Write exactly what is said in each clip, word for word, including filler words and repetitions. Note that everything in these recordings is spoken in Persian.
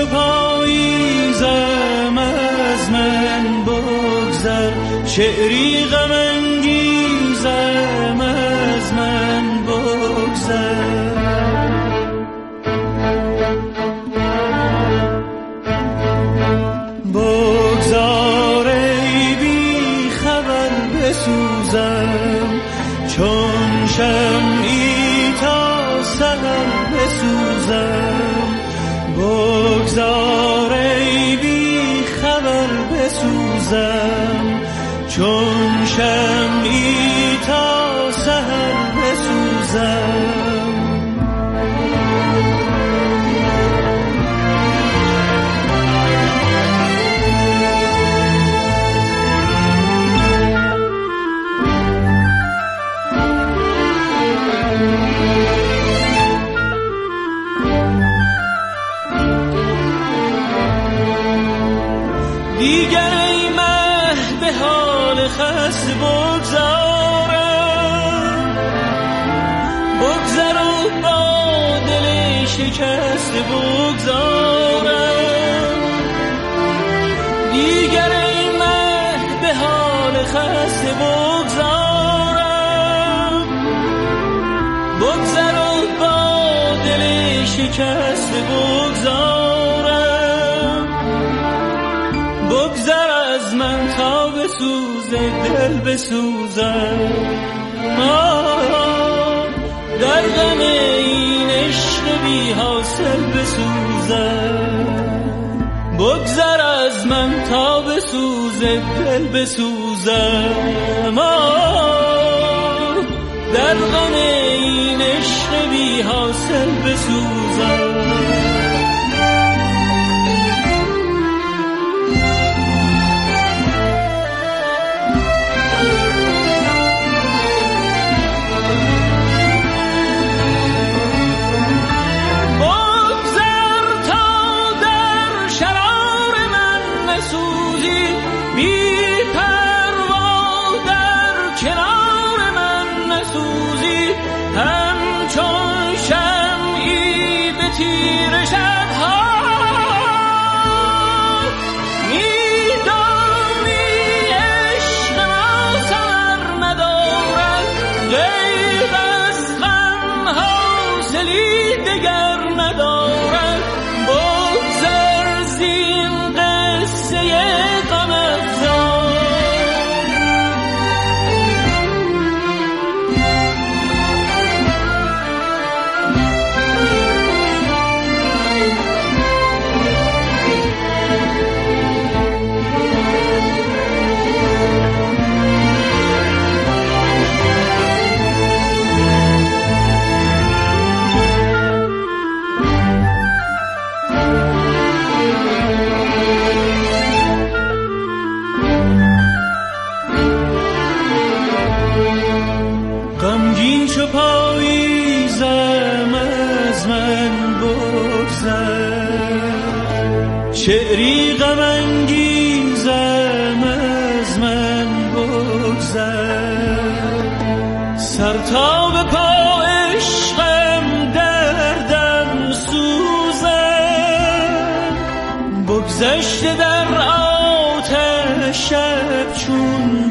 چو پاییزم از من بگذر، شعری غم انگیزم از من بگذر. بگذار ای بی خبر بسوزم، چون شمعی تا سحر بسوزم. بگذار ای بی خبر بسوزم، چون شمعی تا سحر بسوزم. دیگر ای مه به حال خست بگذارم، بگذر و با دل شکست بگذارم. دیگر ای مه به حال خست بگذارم، بگذر و با دل شکست بگذارم. بگذر از من تا بسوزه دل بسوزم، در غم این عشق بی حاصل بسوزم. بگذر از من تا بسوزه دل بسوزم، در غم این عشق بی حاصل بسوزم. شعری غم انگیزم از من بگذر، سر تا به پا عشقم دردم سوزم. بگذشته در آتش شب چون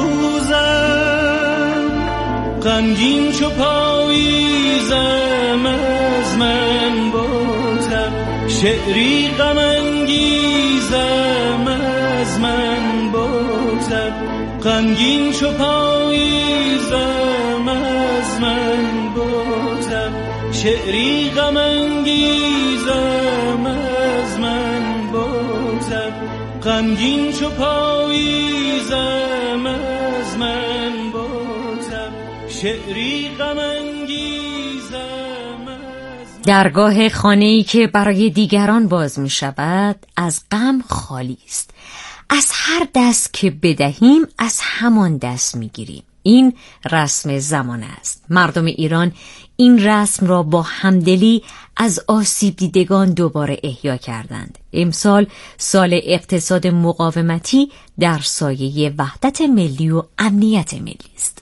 روزم، غمگین چو پاییزم از من بگذر. شعری غم انگیزم از من بگذر، غمگین چو پاییزم از من بگذر. شعری غم انگیزم از من بگذر، غمگین چو پاییزم از من بگذر. شعری غم انگیزم. درگاه خانه‌ای که برای دیگران باز می شود از غم خالی است. از هر دست که بدهیم از همان دست می گیریم. این رسم زمان است. مردم ایران این رسم را با همدلی از آسیب دیدگان دوباره احیا کردند. امسال سال اقتصاد مقاومتی در سایه وحدت ملی و امنیت ملی است.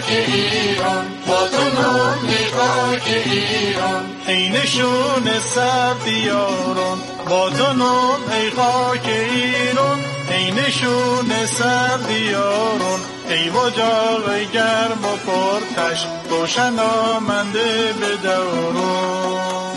خاک ایران، با تو نام خاک ایران. ای نشون سبز یاران، با تو نام ای خاک ایران. ای نشون سبز یاران، ای وجاق گرم و پرتش، روشن آمنده به دوران.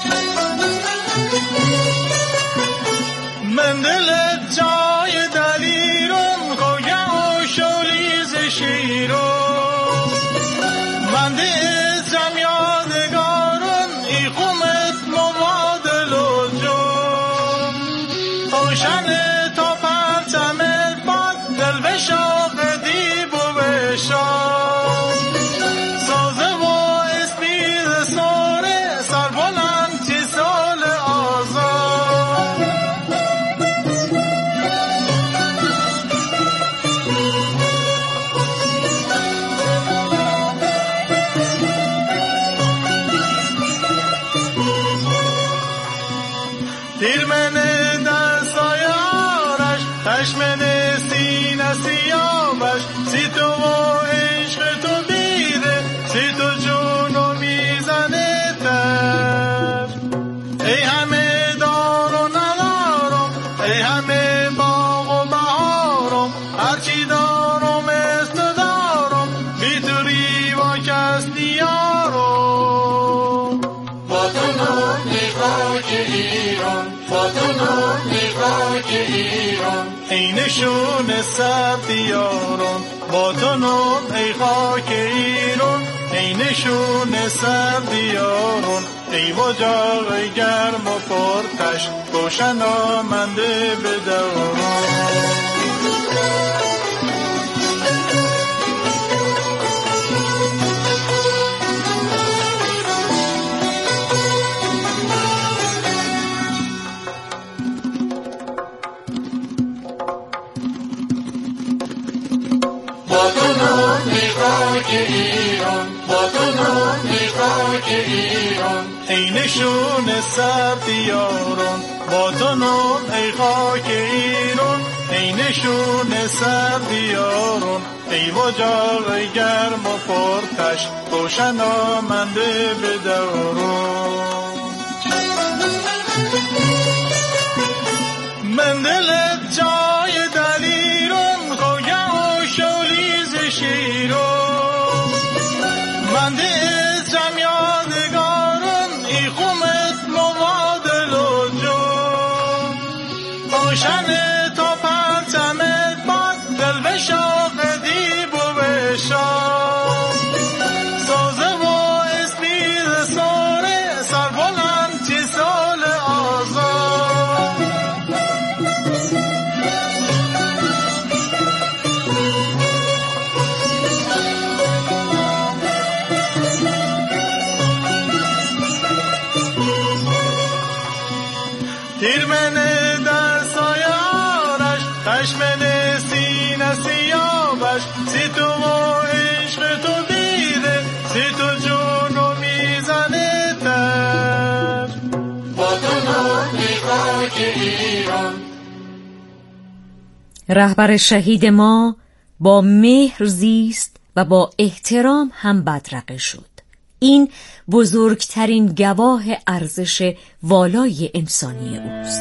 من دلت جای دلیرم، خوگه و شولیز شیرم. من دلت جم یادگارم، ای خومت مبادل و جم. روشن تا پرچمت باد، دل به شاق دیب و بشام. سازه و اسپید ساره، سر بلند چی سال آزاد. دیرمن دست آیارش، خشمن سینه سیابش. سی تو و عشق تو بیده، سی تو جونو میزنه تر. ای همه دار و ندارم، ای همه باغ و بهارم. هرچی دارم است دارم، بی تو ریوا کس نیارم. با تو نام خاک ایران، با تو نام خاک ایران. ای نشون سبز یاران، با تو نام ای خاک ایران. ای نشون سبز یاران، ای وجاق گرم و پرتش، روشن آمنده به دوران. با تو نام خاک ایران، با تو نام خاک ایران. ای نشون سبز یاران، با تو نام ای خاک ایران. ای نشون سبز یاران، ای وجاق گرم و پرتش، روشن آمنده به دوران. من دلت جای دلیرم، خوگه و شولیز شیرم. من دلت جم یادگارم، ای خومت مبادل و جم. روشن تا پرچمت باد، دل به شاق دیب و بشام. سازه و اسپید ساره، سر بلند چی سال آزاد. دیرمن دست آیارش، خشمن سینه سیابش. سی تو و عشق تو بیده، سی تو جونو میزنه تر. با تو نام خاک ایران. رهبر شهید ما با مهر زیست و با احترام هم بدرقه شد. این بزرگترین گواه ارزش والای انسانی اوست.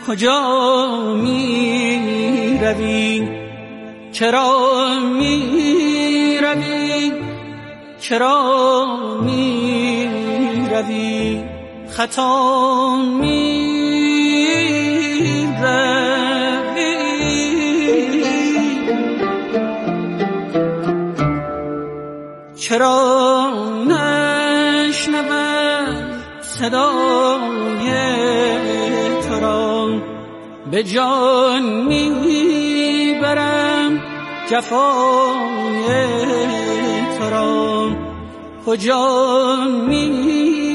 کجا می روی؟ چرا می روی؟ چرا می روی؟ خطا می روی. چرا نشنوم صدای تو را؟ به جان میبرم جفای تو را. کجا میروی؟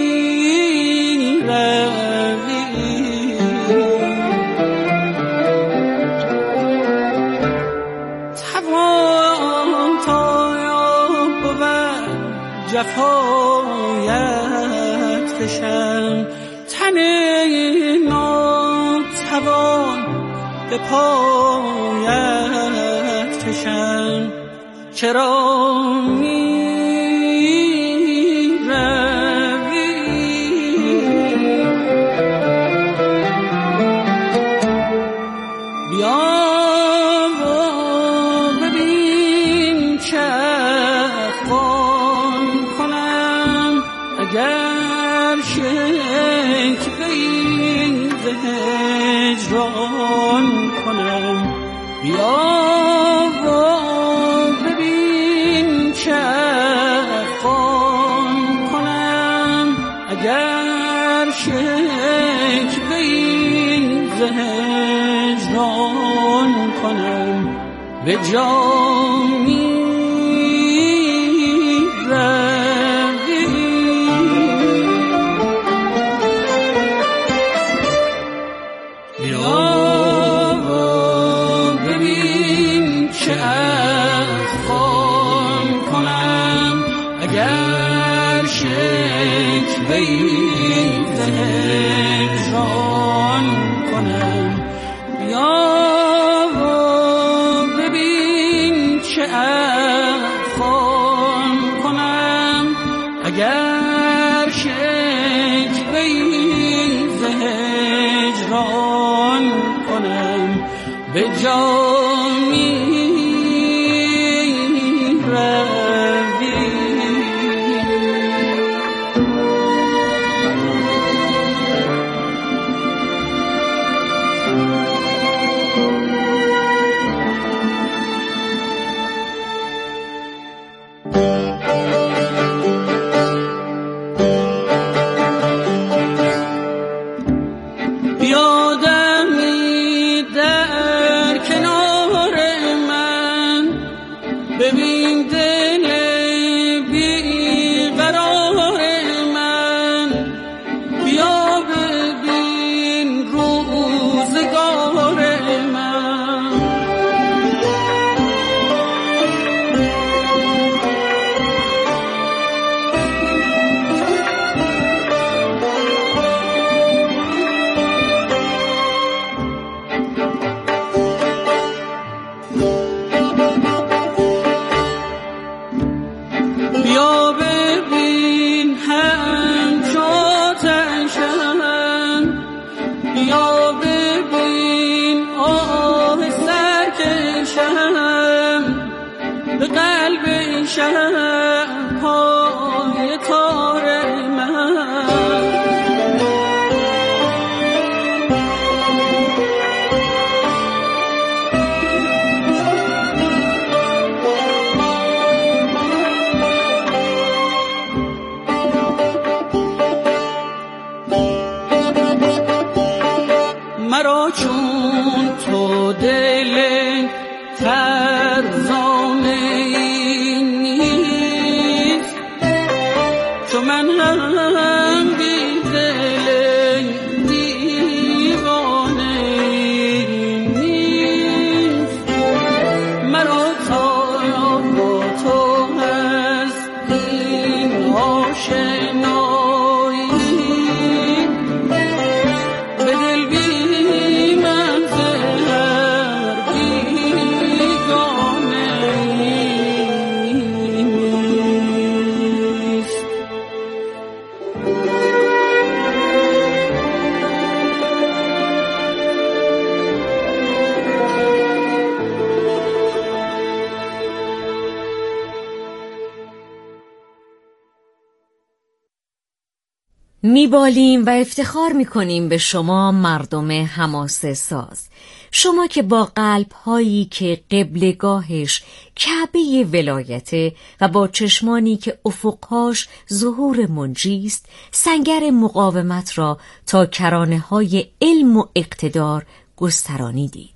توان تا بود جفایت کشم، تن ناتوان به پایت کشم. چرا می روی؟ بیا و ببین چه افغان کنم، اگر شکوه‌ای ز هجران کنم. بیا و ببین چه افغان کنم، اگر شکوه‌ای ز هجران کنم. به جا می روی. بیا و ببین چه افغان کنم، اگر شکوه‌ای ز هجران کنم. بیا و ببین چه افغان کنم، اگر شکوه‌ای ز هجران کنم. به جا می روی. بیادمی در کنار من، ببین دل بیقرار من. بیا ببین روزگار من. بیا ببین همچو آتشم، بیا ببین آه سرکشم. به قلب شب پای تار من. مرا چون تو دل فرزانه نیست، چون من هم بی دل دیوانه نیست. مرا تا با تو هست این آشنایی، به دل بی منزل میبالیم و افتخار میکنیم به شما مردم حماسه ساز، شما که با قلب‌هایی که قبلگاهش کعبه ولایته و با چشمانی که افقهاش ظهور منجیست، سنگر مقاومت را تا کرانه‌های علم و اقتدار گسترانیدید.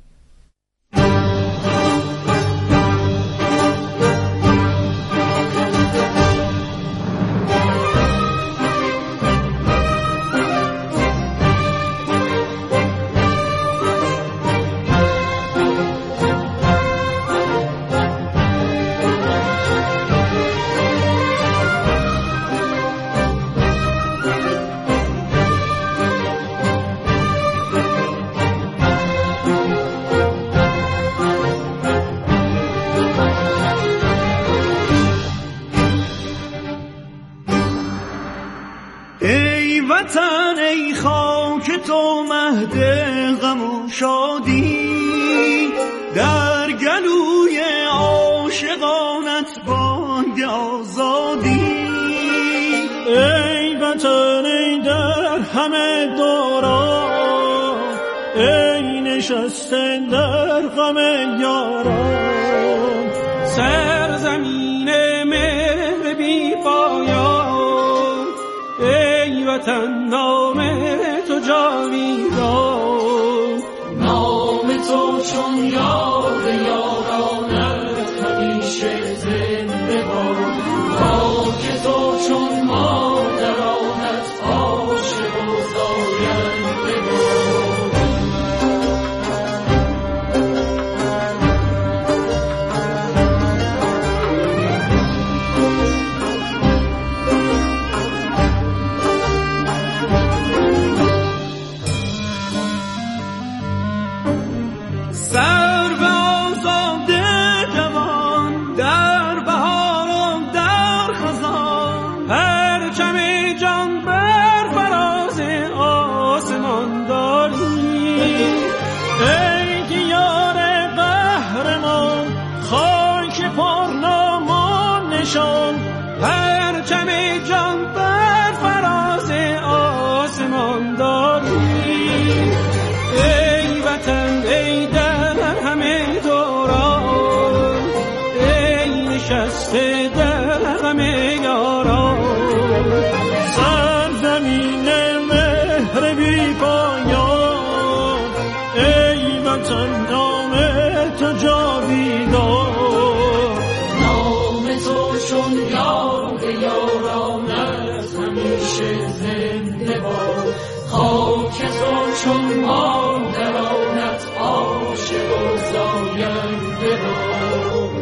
وطن ای خاک تو مهد غم و شادی، در گلوی عاشقانت بانگ آزادی. ای وطن ای در همه دوران، ای نشسته در غم یاران. سرزمین مهر بی پایان، ای وطن نام تو جاویدان. نام تو چون یاد یارانت همیشه زنده باد. خاک تو چون مادرانت عاشق و زاینده باد. پرچم جان بر فراز آسمان داری. ای وطن ای در همه دوران، ای نشسته در غم یاران. سرزمین مهر بی پایان، ای وطن نام تو جاویدان. چون یاد یارانت همیشه زنده باد. خاک تو چون مادرانت عاشق و زاینده باد.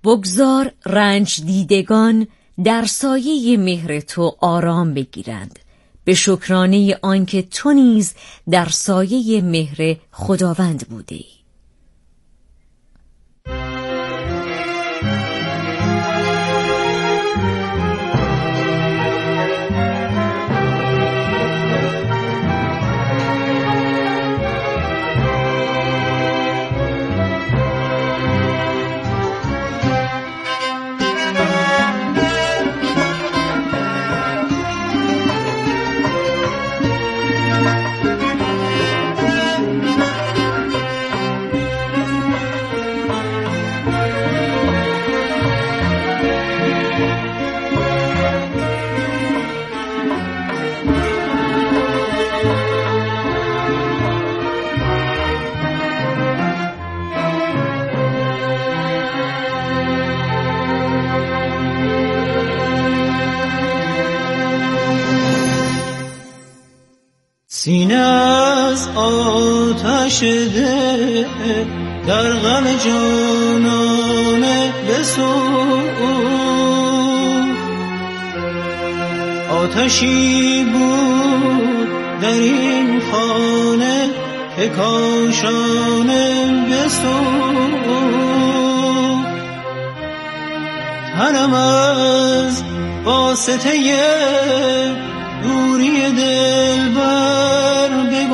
بگذار رنج دیدگان در سایه مهر تو آرام بگیرند، به شکرانه آنکه تو نیز در سایه مهر خداوند بوده ای. سینه از آتش دل در غم جانانه بسوخت، آتشی بود در این خانه که کاشانه بسوخت. تنم از واسطه دوری دلبر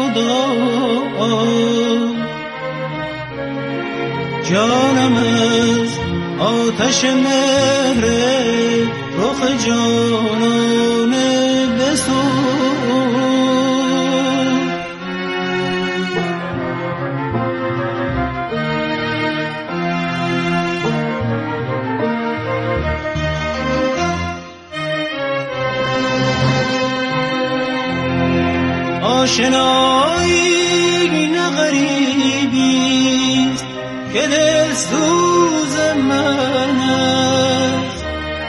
بگداخت، جانم از آتش مهر رخ جانانه بسوخت. آشنایی نه غریبیست که دل سوز من است،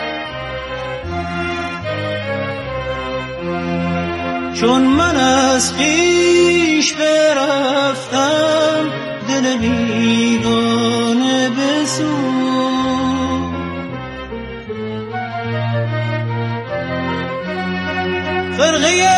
چون من از خویش برفتم دل بیگانه بسوخت. خرقه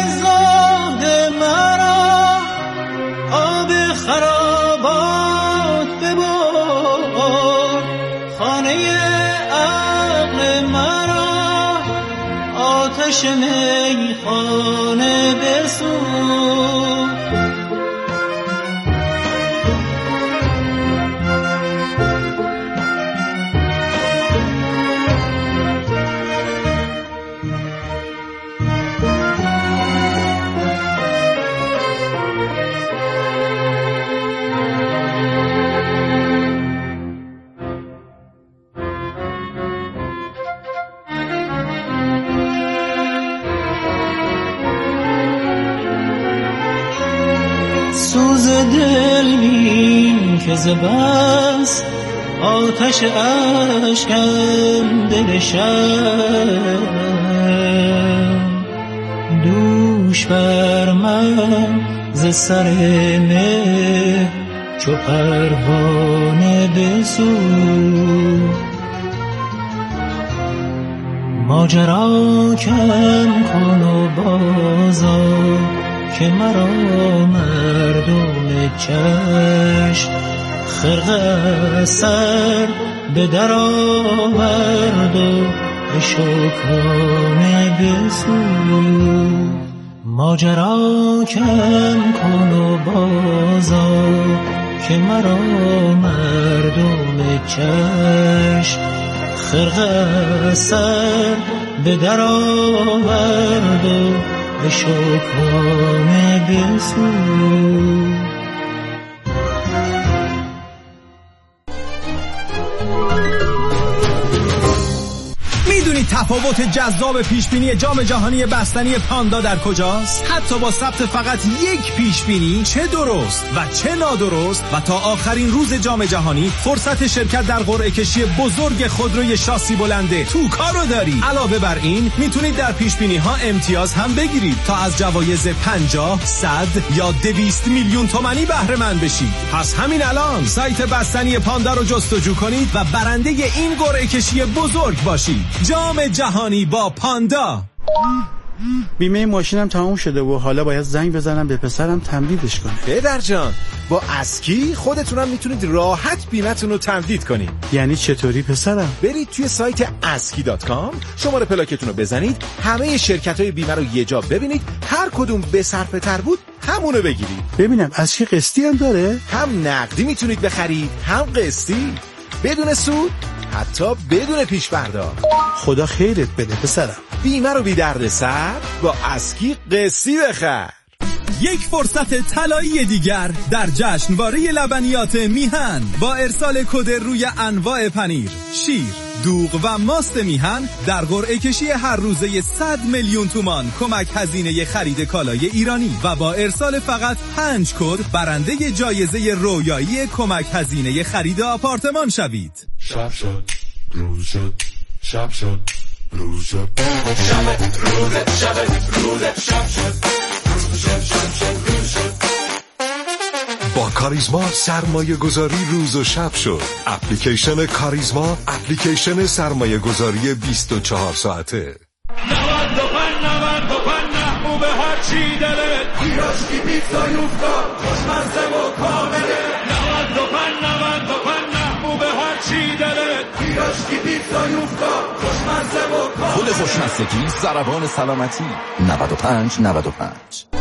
خرابات ببر، خانه عقل مرا آتش میخانه بسوخت. سوز دل بین که ز بس آتش اشکم دل شب، دوش بر من ز سر مه چو پروانه بسوخت. ماجرا کم کن و بازار که مرا مردم چشم خرقه سر به در آورد و به شکرانه بسوخت. ماجرا کم کن و بازار که مرا مردم چشم خرقه سر به در آورد و به شکرانه بسوخت. تفاوت جذاب پیشبینی جام جهانی بستنی پاندا در کجاست؟ حتی با ثبت فقط یک پیشبینی، چه درست و چه نادرست، و تا آخرین روز جام جهانی فرصت شرکت در قرعه کشی بزرگ خودروی شاسی بلنده توکا رو داری. علاوه بر این میتونید در پیشبینی ها امتیاز هم بگیرید تا از جوایز پنجاه، صد یا دویست میلیون تومانی بهره مند بشید. پس همین الان سایت بستنی پاندا رو جستجو کنید و برنده این قرعه کشی بزرگ باشید. جام جهانی با پاندا. بیمه ماشینم تموم شده و حالا باید زنگ بزنم به پسرم تمدیدش کنه. پدر جان، با اسکی خودتونم میتونید راحت بیمتون رو تمدید کنید. یعنی چطوری پسرم؟ برید توی سایت اسکی دات کام، شماره پلاکتون رو بزنید، همه شرکت‌های بیمه رو یه جا ببینید، هر کدوم به صرفه تر بود همونو بگیرید. ببینم اسکی قسطی هم داره؟ هم نقدی میتونید بخرید، هم قسطی، بدون سود، حتی بدون پیش پرداخت. خدا خیرت بده پسرم. بیمه رو بی درد سر با اسکی قسطی بخر. یک فرصت طلایی دیگر در جشنواره لبنیات میهن با ارسال کد روی انواع پنیر، شیر، دوغ و ماست میهن در قرعه کشی هر روزه صد میلیون تومان کمک هزینه خرید کالای ایرانی و با ارسال فقط پنج کد برنده جایزه رویایی کمک هزینه خرید آپارتمان شوید. شب شد، روز شد، شب شد، روز شد، شب روز، شب روز، شب شد. با کاریزما سرمایه گذاری روز و شب شد. اپلیکیشن کاریزما، اپلیکیشن سرمایه گذاری بیست و چهار ساعته. نود و پنج نود و پنج محبوب هر چی دلت، پیراشکی پیتزا یوفتا خوشمزه و کامله. نود و پنج نود و پنج محبوب هر چی دلت، پیراشکی پیتزا یوفتا خوشمزه و کامله. گل خوشمزگی، ضربان سلامتی. نود و پنج نود و پنج.